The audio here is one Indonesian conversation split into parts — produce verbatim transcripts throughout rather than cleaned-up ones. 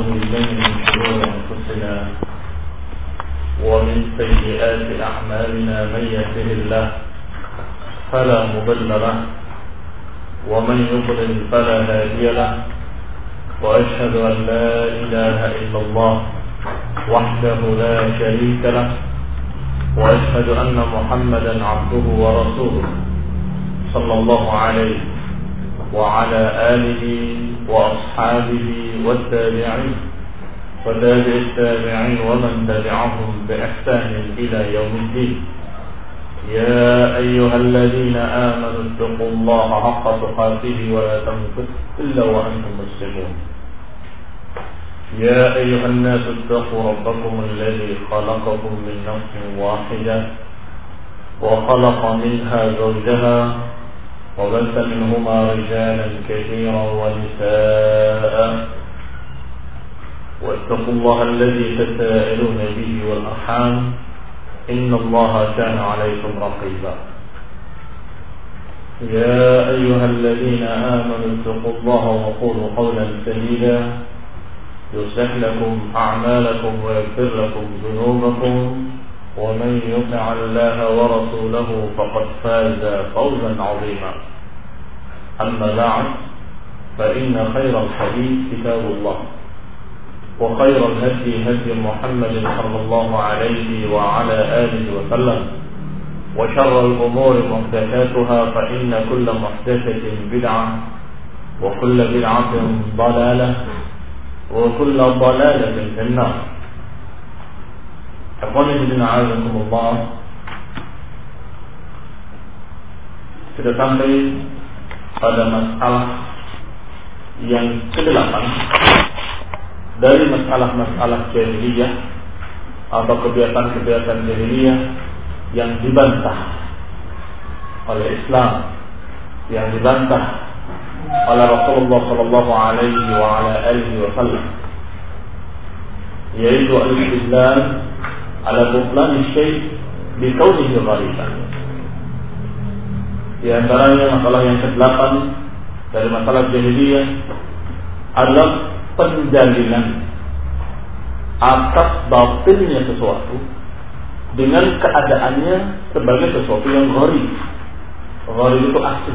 بالله من شرور أنفسنا ومن سيئات أعمالنا من يهده الله فلا مضل له ومن يضلل فلا هادي له وأشهد أن لا إله إلا الله وحده لا شريك له وأشهد أن محمدا عبده ورسوله صلى الله عليه وعلى آله وأصحابه والتابعين وتابع التابعين ومن تبعهم بإحسان إلى يوم الدين. يا أيها الذين آمنوا اتقوا الله حق تقاته ولا تموتن إلا وأنتم مسلمون. يا أيها الناس اتقوا ربكم الذي خلقكم من نفس واحدة وخلق منها زوجها وبث منهما رجالا كثيرا ونساء واتقوا الله الذي تساءلون به والأرحام إن الله كان عليكم رقيبا. يا أيها الذين آمنوا اتقوا الله وقولوا قولا سديدا يصلح لكم أعمالكم ويغفر لكم ذنوبكم ومن يطع الله ورسوله فقد فاز فوزا عظيما. أما بعد فإن خير الحديث كتاب الله وخير الهدي هدي محمد صلى الله عليه وعلى آله وسلم وشر الأمور محدثاتها فإن كل محدثة بدعة وكل بدعة ضلالة وكل ضلالة في النار. Akhwani fillah, azakumullah. Sudah sampai pada masalah yang kedelapan dari masalah-masalah jahiliyah atau kebiasaan-kebiasaan jahiliyah yang dibantah oleh Islam, yang dibantah oleh Rasulullah sallallahu alaihi wa ala alihi wasallam, yaitu al-istidlal ala butlan syai' bi kaunihi ghariban. Di antaranya masalah yang kedelapan dari masalah jahiliyah adalah pendalilan atas batilnya sesuatu dengan keadaannya sebagai sesuatu yang gharib. Gharib itu asing.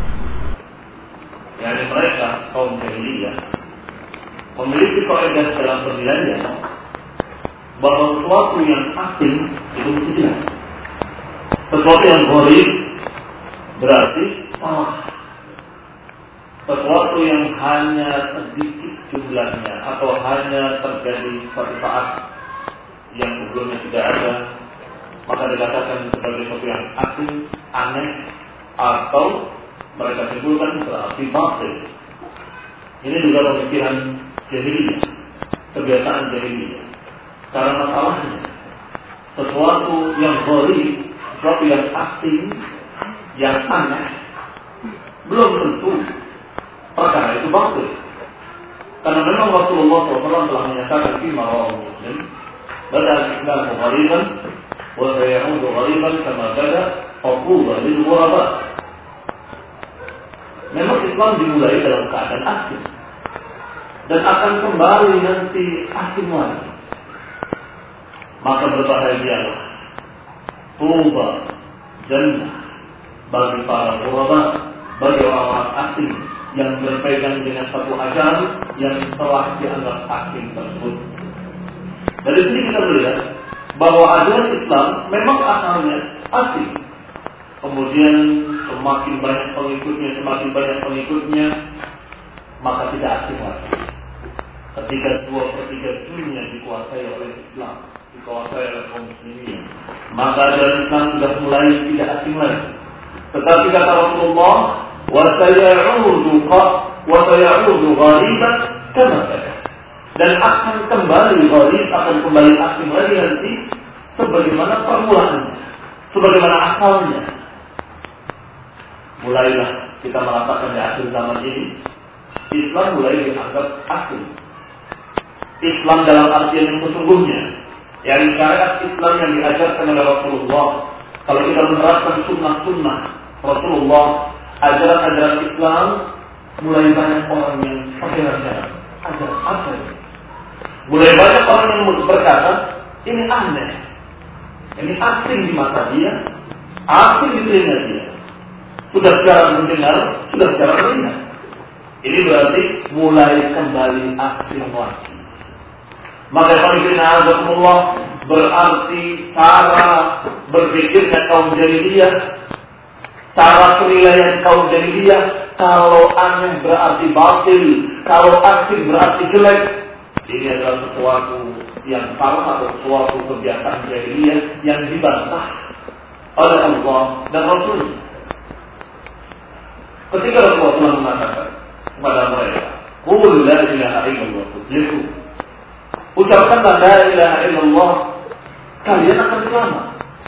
Yani mereka kaum jahiliyah memiliki kaidah dalam pendalilannya bahwa sesuatu yang asing itu mesti jelas. Sesuatu yang gharib berarti salah. Sesuatu yang hanya sedikit jumlahnya atau hanya terjadi suatu saat yang sebelumnya tidak ada, maka dikatakan sebagai sesuatu yang asing, aneh, atau mereka simpulkan berarti batil. Ini juga pemikiran jahiliyah, kebiasaan jahiliyah. Karena masalahnya sesuatu yang gharib, sesuatu yang asing, yang aneh, belum tentu perkara itu batil. Karena memang Rasulullah shallallahu alaihi wasallam telah menyatakan fi rawahu Muslim, bada al-Islam ghariban wa sayaudu ghariban kama bada aquba lil ghuraba. Memang Islam dimulai dalam keadaan asing dan akan kembali nanti asing lagi. Maka berbahagialah, tuba, jannah bagi para ghuraba, bagi orang-orang asing yang berpegang dengan satu ajaran yang telah dianggap asing tersebut. Dari sini kita melihat bahwa ajaran Islam memang asalnya asing. Kemudian semakin banyak pengikutnya, semakin banyak pengikutnya, maka tidak asing lagi. Ketika dua per tiga dunia dikuasai oleh Islam, dikuasai oleh kaum muslimin, maka ajaran Islam sudah mulai tidak asing lagi. Tetapi kata Rasulullah, wa sayaudu wa sayaudu ghariban kama bada. Dan akan kembali gharib, akan kembali asing lagi nanti sebagaimana permulaannya, sebagaimana asalnya. Mulailah kita merasakan di akhir zaman ini, Islam mulai dianggap asing. Islam dalam artian yang sesungguhnya, yang syariat Islam yang diajarkan oleh Rasulullah. Kalau kita menerapkan sunnah-sunnah Rasulullah, ajaran-ajaran Islam, mulai banyak orang yang heran-heran. Ajaran apa ini? Mulai banyak orang yang berkata, ini aneh, ini asing di mata dia, asing di telinga dia. Sudah secara mendengar, sudah secara melihat. Ini berarti mulai kembali asing lagi. Maka Allah berarti cara berpikirnya kaum jahiliyah, cara penilaian kaum jahiliyah, kalau aneh berarti batil, kalau asing berarti jelek. Ini adalah sesuatu yang salah atau sesuatu kebiasaan jahiliyah yang dibantah oleh Allah dan Rasul. Ketika Rasulullah telah mengatakan kepada mereka, "Qul la ilaha illallah tuflihu." Ucapkanlah la ilaha illallah, kalian akan selamat.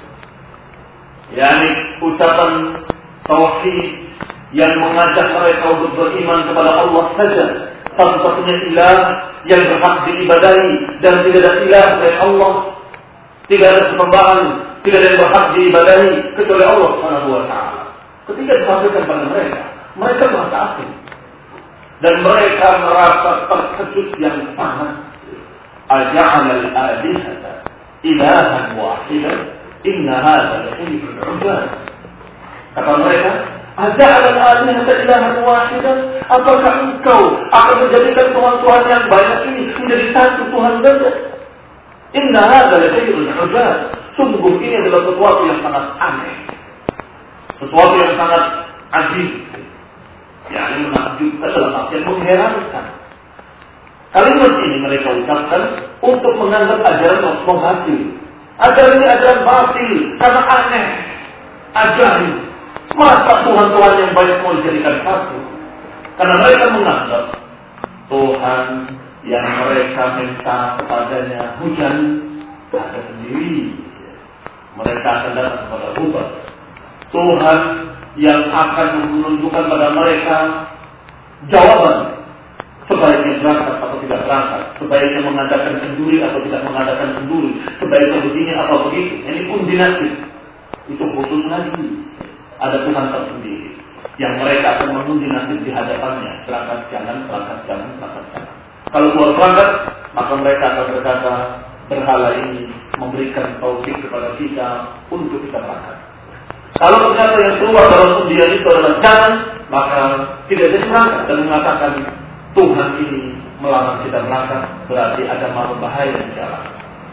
yakni ucapan tauhid yang mengajak mereka untuk beriman kepada Allah saja, satu-satunya ilah yang berhak diibadahi dan tidak ada ilah selain Allah, tidak ada sesembahan, tidak ada yang berhak diibadahi kecuali Allah Subhanahu wa taala. Ketika disampaikan pada mereka, mereka merasa asing dan mereka merasa terkejut yang sangat. Aja'ala al-alihata ilahan wahidan inna hadza lasyai'un 'ujab. Kata mereka, aja'ala al-alihata ilahan wahidan, apakah engkau akan menjadikan Tuhan-Tuhan yang banyak ini menjadi satu Tuhan saja? Inna hadza lasyai'un 'ujab. Sungguh ini adalah sesuatu yang sangat aneh, sesuatu yang sangat ajib, yang menakjubkan dalam artian mengherankan. Kalimat ini mereka ucapkan untuk menganggap ajaran Rasulullah batil. Ajaran ini ajaran batil karena aneh, ajaib. Masa Tuhan-Tuhan yang banyak mau dijadikan satu? Karena mereka menganggap Tuhan yang mereka minta kepadanya hujan ada sendiri. Mereka akan datang kepada hujan. Tuhan yang akan menunjukkan pada mereka jawaban sebaiknya berangkat atau tidak berangkat, sebaiknya mengadakan kenduri atau tidak mengadakan kenduri, sebaiknya begini atau begitu. Ini pun dinasib. Itu khusus lagi. Ada Tuhan tersendiri yang mereka akan mengundi nasib di hadapannya. Berangkat jangan, berangkat jangan, berangkat jangan. Kalau keluar berangkat, maka mereka akan berkata, berhala ini memberikan taufik kepada kita untuk kita berangkat. Kalau ternyata yang keluar dalam undian itu adalah jangan, maka tidak jadi berangkat dan mengatakan Tuhan ini melarang kita berangkat, berarti ada malu bahaya di jalan.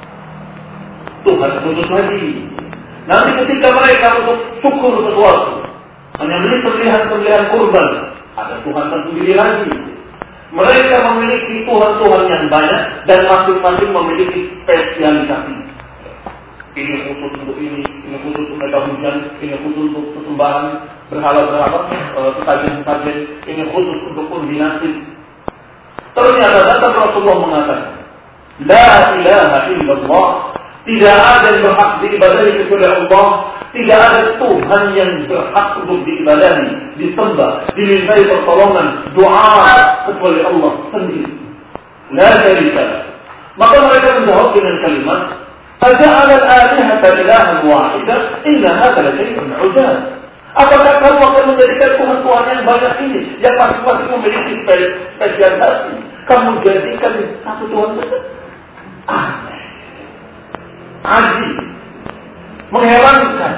Tuhan khusus lagi. Nanti ketika mereka untuk syukur sesuatu, menyembelih sembelihan-sembelihan kurban, ada Tuhan tersendiri lagi. Mereka memiliki Tuhan-Tuhan yang banyak dan masing-masing memiliki spesialisasi. Ini khusus untuk ini, ini khusus untuk mereka hujan, ini khusus untuk sesembahan, berhala-berhala, kekajian-kekajian, ini khusus untuk kombinasi. Ternyata datang Rasulullah mengatakan, La ilaha illallah, tidak ada yang berhak diibadahi kecuali Allah, tidak ada Tuhan yang berhak untuk diibadahi, disembah, dimintai pertolongan, doa kecuali Allah sendiri. La syarika lahu. Maka mereka menjawab dengan kalimat, Aja'ala al-alihata ilahan wahidan, inna hadza lasyai'un 'ujab. Apakah kamu akan menjadikan Tuhan-Tuhan yang banyak ini, yang masing-masing memiliki spesialisasi, kamu jadikan satu Tuhan saja? Aneh, ajib, mengherankan.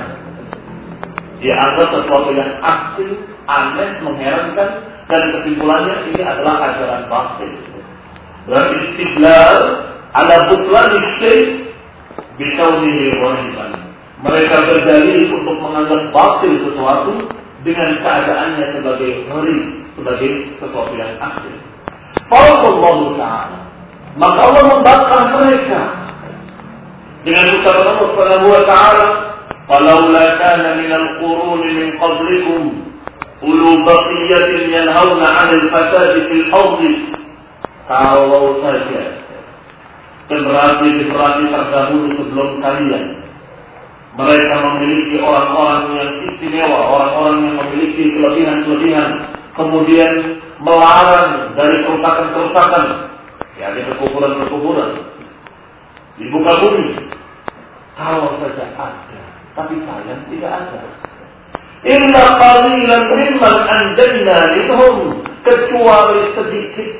Dia anggap sesuatu yang asing, aneh, mengherankan, dan kesimpulannya ini adalah ajaran batil. Berarti istidlal ala butlani syai' bikaunihi wahidan. Mereka berdalil untuk menganggap batil sesuatu dengan keadaannya sebagai ngeri, sebagai sesuatu yang asli. Allah Taala, maka Allah membakar mereka dengan ucapan Allah Subhanahu wa taala, "Falaula kana minal quruni min qablikum ulu baqiyatin yanhauna 'anil fasadi fil ardi." Kalau saja generasi-generasi terdahulu sebelum kalian mereka memiliki orang-orang yang istimewa, orang-orang yang memiliki kelebihan-kelebihan, kemudian melarang dari kerusakan-kerusakan, ya ada kekuburan-kekuburan di muka bumi. Kalau saja ada, tapi sayang tidak ada. Illa qalilan mimman anjayna minhum, kecuali sedikit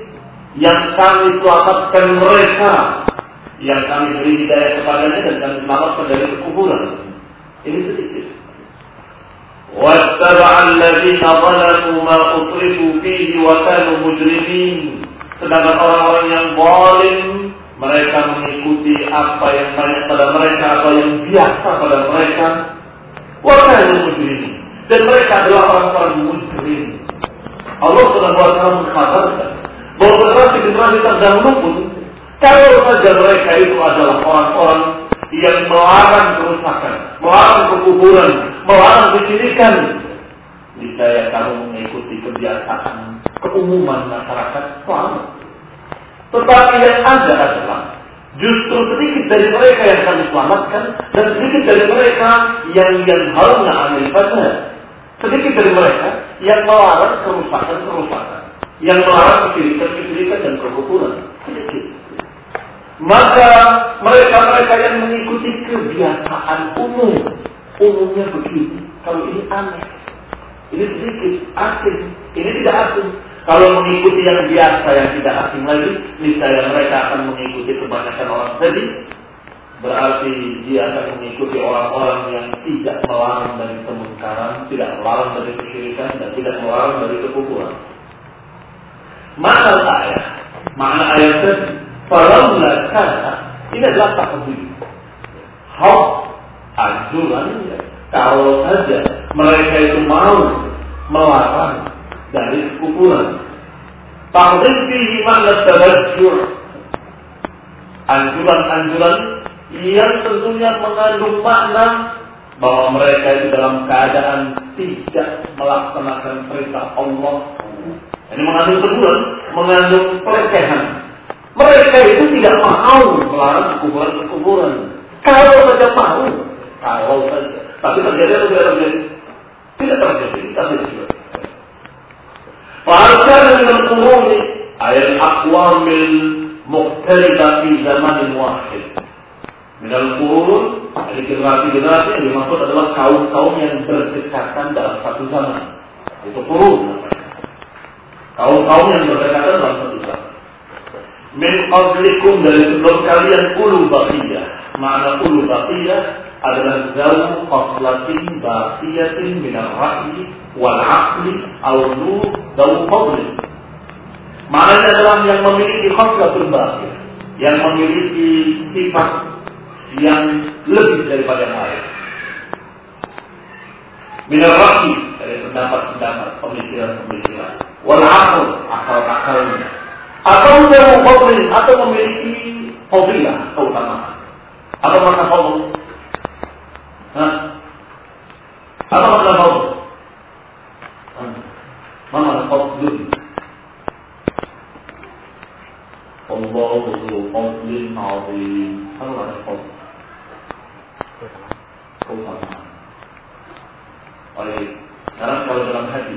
yang kami selamatkan mereka, yang kami beri hidayah kepadanya dan kami selamatkan dari kekufuran. Ini sedikit. وَاتَّبَعَ الَّذِينَ ظَلَمُوا مَا أُطْرِفُوا فِيهِ وَكَانُوا مُجْرِمِينَ. Sedangkan orang-orang yang zalim, mereka mengikuti apa yang banyak pada mereka, apa yang biasa pada mereka. وَكَانُوا مُجْرِمِينَ. Dan mereka adalah orang-orang mujrim. Allah Subhanahu wa taala mengatakan bahwa generasi-generasi terdahulu pun, kalau saja mereka itu adalah orang-orang yang melarang kerusakan, melarang kekufuran, melarang kesyirikan, niscaya kamu mengikuti kebiasaan keumuman masyarakat selamat. Tetapi yang ada adalah justru sedikit dari mereka yang kami selamatkan dan sedikit dari mereka yang yang halnya anil fasad. Sedikit dari mereka yang melarang kerusakan-kerusakan, yang melarang kesyirikan-kesyirikan dan kekufuran. Sedikit. Maka mereka-mereka yang mengikuti kebiasaan umum, umumnya begini. Kalau ini aneh, ini sedikit asing, ini tidak asing. Kalau mengikuti yang biasa, yang tidak asing lagi, niscaya mereka akan mengikuti kebanyakan orang tadi. Berarti dia akan mengikuti orang-orang yang tidak melarang dari kemungkaran, tidak melarang dari kesyirikan, dan tidak melarang dari kekufuran. Makna ayat, makna ayat tadi, falaula kana, ini adalah takdir. Hak, anjuran, kalau saja mereka itu mau melarang dari kekufuran. Takdir fihi makna tabajjur. Anjuran-anjuran yang tentunya mengandung makna bahwa mereka itu dalam keadaan tidak melaksanakan perintah Allah. Ini mengandung teguran, mengandung pelecehan. Mereka itu tidak mau melarang kekufuran-kekufuran. Kalau saja mau, kalau saja. Tapi terjadi atau tidak terjadi? Tidak terjadi, tidak terjadi. Fa'alkan dengan kuruni ayat aqwamil muqtaribah fi zamanin wahid. Minal qurun, dari generasi-generasi yang dimaksud adalah kaum-kaum yang berdekatan dalam satu zaman. Itu qurun. Kaum-kaum yang berdekatan dalam satu zaman. Min qablikum, dari sebelum kalian, ulu baqiyah. Makna ulu baqiyah adalah zawu qaslatin baqiyatin minal ra'yi wal aqli awlu zawu qadli. Maknanya adalah yang memiliki khaslatul baqiyah, yang memiliki sifat yang lebih daripada yang lain. Minal ra'yi, dari pendapat-pendapat, pemikiran-pemikiran, wal aql, akal-akalnya, atau yang fadlin, atau memiliki fadilah, keutamaan. Apa makna fadl? Hah? Apa makna fadl? Apa makna fadl? Allahu dzu fadlin 'azim. Apa makna fadl? Keutamaan. Baik, sekarang kalau dalam hati,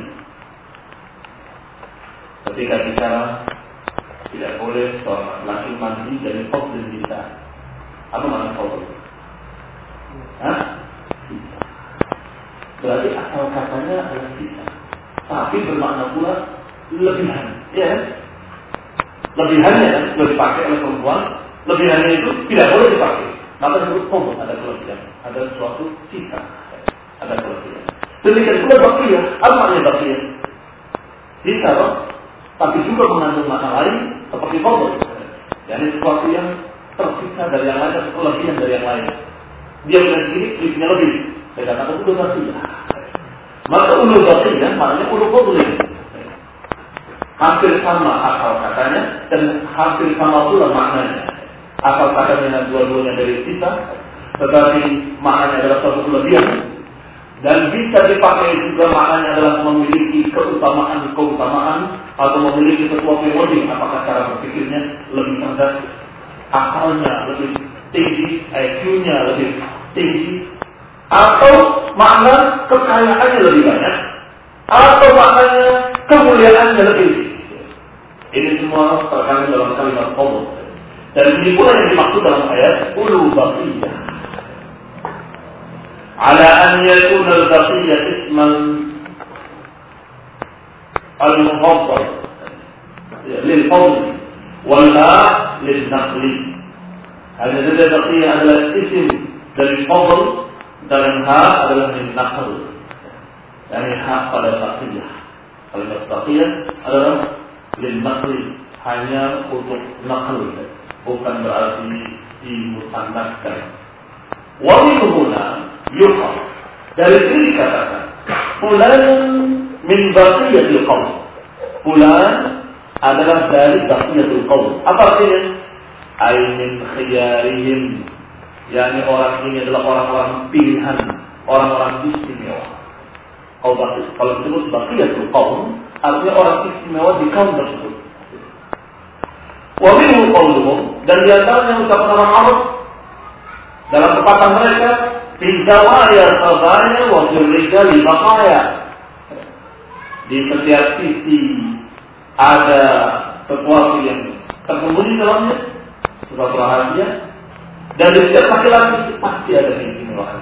ketika bicara tidak boleh seorang laki mandi dari fadl kita. Apa makna fadl? Hah? Kita. Berarti asal katanya adalah kita, tapi bermakna pula lebihan, ya? Lebihannya kan sudah dipakai oleh perempuan, lebihannya itu tidak boleh dipakai. Maka disebut fadl, ada kelebihan, ada suatu sisa, ada kelebihan. Demikian pula baqiyah. Apa makna baqiyah? Sisa, loh. Tapi juga mengandung makna lain seperti fadl. Yani sesuatu yang tersisa dari yang lain, atau kelebihan dari yang lain. Dia punya sedikit, sedikitnya lebih. Saya katakan ulu baqiyah. Maka ulu baqiyah maknanya ulu fadl. Hampir sama akal katanya dan hampir sama pula maknanya. Akal katanya dua-duanya dari sisa, tetapi maknanya adalah suatu kelebihan. Dan bisa dipakai juga maknanya adalah memiliki keutamaan-keutamaan atau memiliki sesuatu yang lebih. Apakah cara berpikirnya lebih cerdas, akalnya lebih tinggi, I Q-nya lebih tinggi, atau makna kekayaannya lebih banyak, atau maknanya kemuliaannya lebih tinggi. Ini semua terkandung dalam kalimat Allah. Dan ini pula yang dimaksud dalam ayat ulu baqiyah. Ala an yakuna al-baqiyah isman al-mufaddal lil fadl. Wala lil naqli. Hanya saja baqiyah adalah isim dari fadl dan ha adalah min naql. Yani ha pada baqiyah. Kalimat baqiyah adalah lil naqli, hanya untuk naql, bukan berarti dimutannaskan. Wa min huna yuqal, dari sini katakan fulan min baqiyatil qaum. Fulan adalah dari baqiyatul qaum. Apa artinya? Ay min khiyarihim, yakni orang ini adalah orang-orang pilihan, orang-orang istimewa. Kalau kalau disebut baqiyatul qaum, artinya orang istimewa di kaum tersebut. Wa minhu qawluhum, dan di antaranya ucapan orang Arab dalam pepatah mereka, fi zawaya sabaya wa fil rijali baqaya. Di setiap sisi ada sesuatu yang tersembunyi dalamnya, sesuatu rahasia, dan di setiap laki-laki pasti ada keistimewaan.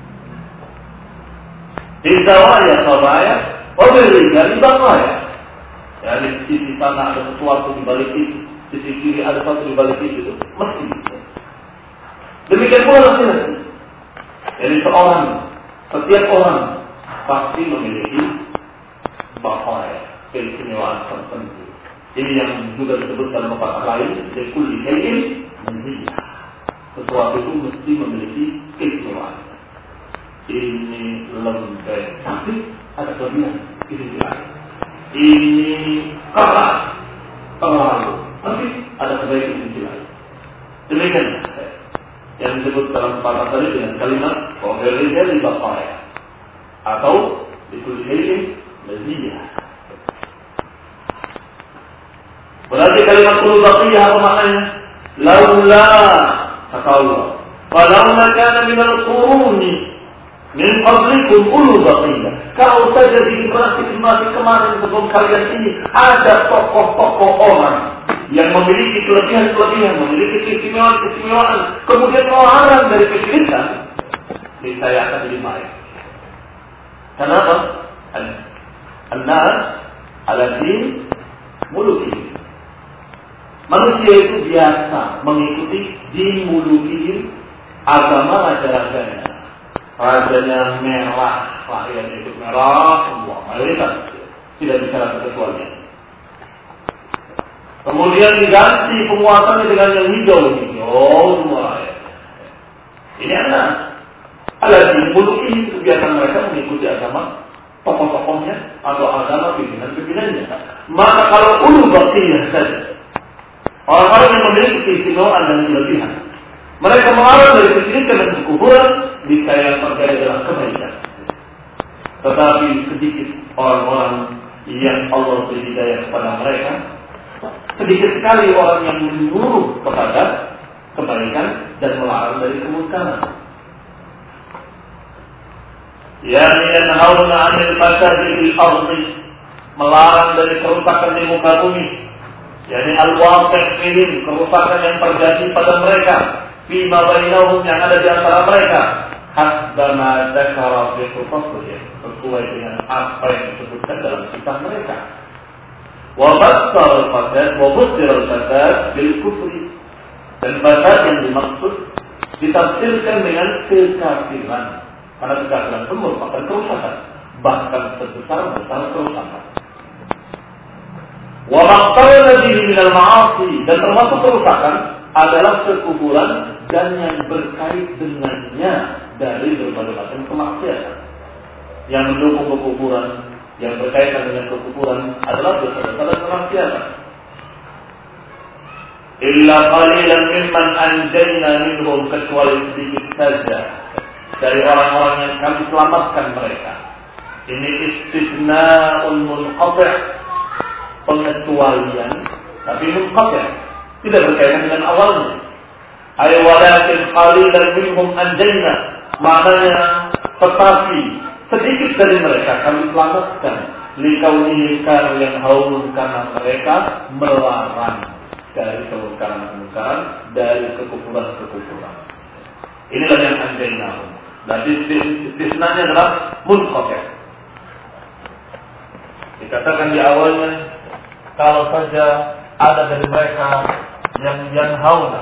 Di zawaya sabaya wa fil rijali baqaya. Ya, di sisi sana ada sesuatu di balik itu, di sisi kiri ada sesuatu di balik itu, mesti. Demikian pula laki-laki. Jadi seorang, setiap orang pasti memiliki baqaya, keistimewaan tertentu. Ini yang juga disebut dalam pepatah lain, kulli shay'in manzillah. Sesuatu itu mesti memiliki keistimewaan. Ini lembek, tapi ada kelebihan. Ini lain. Ini keras, terlalu, tapi ada kebaikan di sisi lain. Demikian yang disebut dalam pepatah tadi dengan kalimat "Wahirrijal baqaya" atau "Likulli shay'in maziyah". Berarti kalimat "kullu baqiyah" apa maknanya? Laula, kata Allah, "Falaula kana min al-quruni min qablikum ulul baqiyah." Kalau saja di generasi-generasi kemarin sebelum kalian ini ada tokoh-tokoh orang yang memiliki kelebihan-kelebihan, memiliki keistimewaan-keistimewaan, kemudian melarang dari kesyirikan, niscaya akan jadi baik. Kenapa? An-nas ala din muluki. Manusia itu biasa mengikuti din muluki, agama raja-rajanya. Rajanya merah, rakyatnya ikut merah, semua mayoritas tidak bicara kekecualian. Kemudian diganti penguasanya dengan yang hijau, hijau semua rakyat. Ini adalah aladin muluki, kebiasaan mereka mengikuti agama tokoh-tokohnya atau agama pimpinan-pimpinannya. Maka kalau ulul baqiyah saja, orang-orang yang memiliki keistimewaan dan kelebihan, mereka melarang dari kesyirikan dan kekufuran, niscaya terjadi dalam kebaikan. Tetapi sedikit orang-orang yang Allah beri hidayah kepada mereka, sedikit sekali orang yang menyuruh kepada kebaikan dan melarang dari kemungkaran. Yani yanhauna 'anil fasadi fil ardi, melarang dari kerusakan di muka bumi. Yani al-waqi' fihim, kerusakan yang terjadi pada mereka, fima bainahum, yang ada di antara mereka, hasba ma dzakara fi qasasihim, sesuai dengan apa yang disebutkan dalam kisah mereka. Wa bassara al-fasad wa bussira al-fasad bil kufri, dan fasad yang dimaksud ditafsirkan dengan kekafiran, karena kekafiran itu merupakan kerusakan, bahkan sebesar-besar kerusakan. Wa maqtarna bihi min al-ma'asi, dan termasuk kerusakan adalah kekufuran dan yang berkait dengannya dari berbagai macam kemaksiatan. Yang mendukung kekufuran, yang berkaitan dengan kekufuran adalah dosa-dosa dan kemaksiatan. Illa qalilan mimman anjayna minhum, kecuali sedikit saja dari orang-orang yang kami selamatkan mereka. Ini istisna'un munqati', pengecualian tapi munqati', tidak berkaitan dengan awalnya. Ay walakin qalilan minhum anjayna, maknanya tetapi sedikit dari mereka kami selamatkan, likaunihim kanu yang haulun, karena mereka melarang dari kemungkaran-kemungkaran, dari kekufuran-kekufuran. Inilah yang anjayna. Dan istisnanya adalah munqati'. Dikatakan di awalnya, kalau saja ada dari mereka yang yanhauna.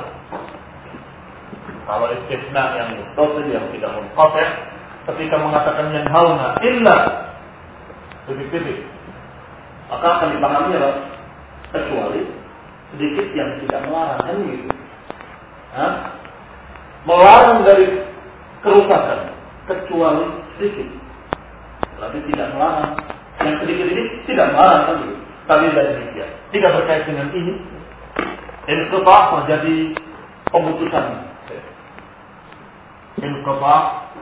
Kalau istisna yang muttasil yang tidak munqati', ketika mengatakan yanhauna illa titik-titik, maka akan dipahami apa? Kecuali sedikit yang tidak melarang, kan gitu. Hah? Melarang dari kerusakan kecuali sedikit, tapi tidak melarang. Yang sedikit ini tidak melarang, kan gitu. Tapi dari demikian tidak berkait dengan ini. Inqita' terjadi pemutusan. Inqita'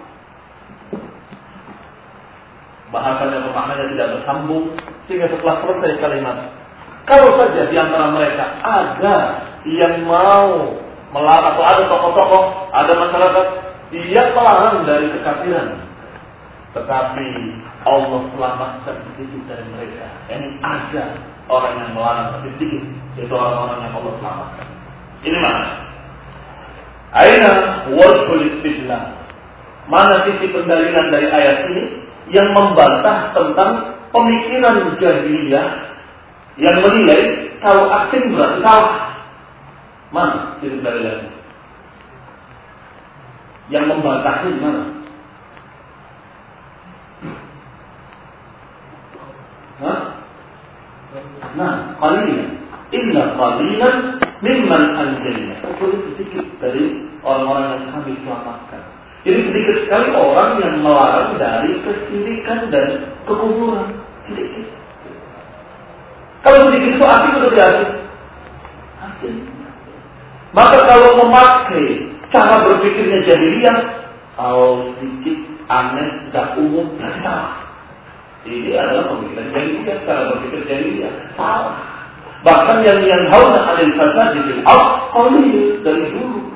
bahasanya bermaknanya tidak bersambung, sehingga setelah selesai kalimat, kalau saja di antara mereka ada yang mau melarang, atau ada tokoh-tokoh, ada masyarakat yang melarang dari kekafiran, tetapi Allah selamatkan sedikit dari mereka. Ini ada orang yang melarang tapi sedikit, yaitu orang-orang yang Allah selamatkan. Ini mana? Aina wajhul istidlal. Mana sisi pendalilan dari ayat ini yang membantah tentang pemikiran jahiliyah yang menilai kalau asing berarti salah. Mana sisi pendalilannya? Yang membantahnya di mana? Hah? Nah, qalilan illa qalilan mimman anjayna. Kecuali sedikit dari orang-orang yang kami selamatkan. Jadi sedikit sekali orang yang melarang dari kesyirikan dan kekufuran. Sedikit. Kalau sedikit itu asing atau tidak asing? Asing. Maka kalau memakai cara berpikirnya jahiliyah, kalau sedikit aneh, tidak umum, tidak salah. Ini adalah pemikiran jahiliyah, cara berpikir jahiliyah. Salah. Bahkan yang yang hauna 'anil fasad fil ardh qalil dari dulu.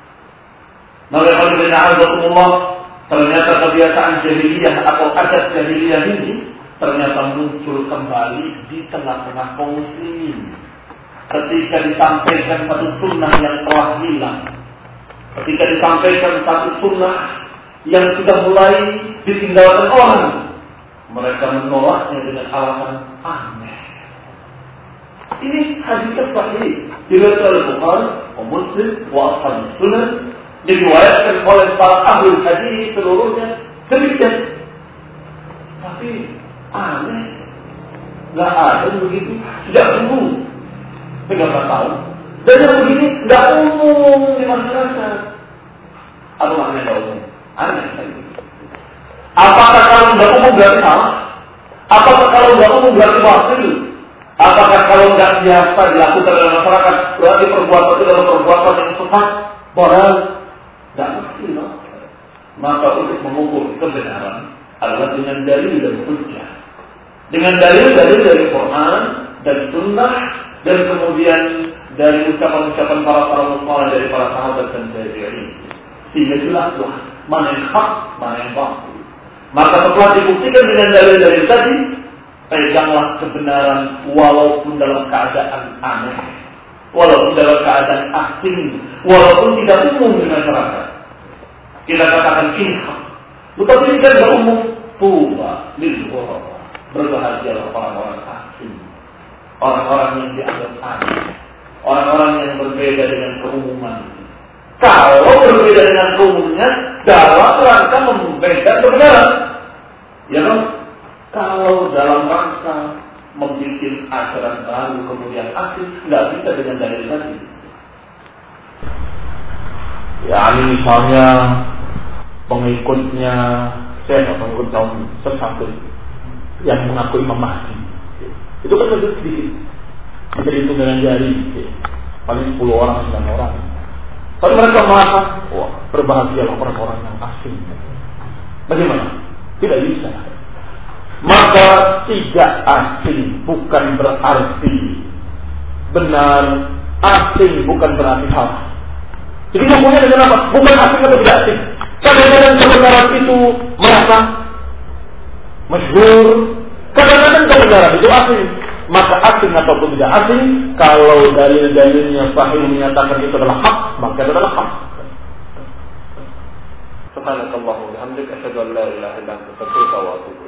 Maka Allah, ternyata kebiasaan jahiliyah atau adat jahiliyah ini ternyata muncul kembali di tengah-tengah kaum muslimin. Ketika disampaikan satu sunnah yang telah hilang, ketika disampaikan satu sunnah yang sudah mulai ditinggalkan orang, mereka menolaknya dengan alasan aneh. Ini hadis sahih diriwayatkan oleh Bukhari, Muslim, wa Ashabus Sunan, diriwayatkan oleh para ahli hadis seluruhnya demikian. Tapi aneh, nggak ada begitu sejak dulu tiga belas tahun, dan yang begini nggak umum di masyarakat. Apa maknanya nggak umum? Aneh lagi. Apakah kalau nggak umum berarti salah? Apakah kalau nggak umum berarti batil? Apakah kalau nggak biasa dilakukan oleh masyarakat berarti perbuatan itu adalah perbuatan yang sesat, moral? Nggak pasti, no? Maka untuk mengukur kebenaran adalah dengan dalil dan hujjah, dengan dalil-dalil dari Quran dan Sunnah, dan kemudian dari ucapan-ucapan para para ulama, dari para sahabat dan tabi'in, sehingga jelaslah mana yang hak, mana yang batil. Maka setelah dibuktikan dengan dalil-dalil tadi, peganglah kebenaran walaupun dalam keadaan aneh, walaupun dalam keadaan asing, walaupun tidak umum di masyarakat. Kita katakan ini hak, tetapi ini kan tidak umum. Tuba lil ghuraba, berbahagialah orang-orang asing, orang-orang yang dianggap aneh, orang-orang yang berbeda dengan keumuman. Kalau berbeda dengan keumumnya dalam rangka memberikan kebenaran, ya kan? Kalau dalam rangka membuat ajaran baru kemudian asing, nggak bisa dengan dalil tadi. Ya, ini misalnya pengikutnya saya pengikut kaum sesat yang mengaku Imam Mahdi, itu kan lebih sedikit, bisa dihitung dengan jari, paling sepuluh orang, sembilan orang. Tapi mereka merasa, wah, berbahagialah orang-orang yang asing. Bagaimana? Tidak bisa. Maka tidak asing bukan berarti benar, asing bukan berarti salah. Jadi ngomongnya dengan apa? Bukan asing atau tidak asing. Kadang-kadang kebenaran itu merasa masyhur, kadang-kadang kebenaran itu asing. Maka asing ataupun tidak asing, kalau dalil-dalilnya sahih menyatakan itu adalah hak, maka itu adalah hak. Subhanallah wa bihamdika, asyhadu an la ilaha illa anta, astaghfiruka wa atubu ilaik.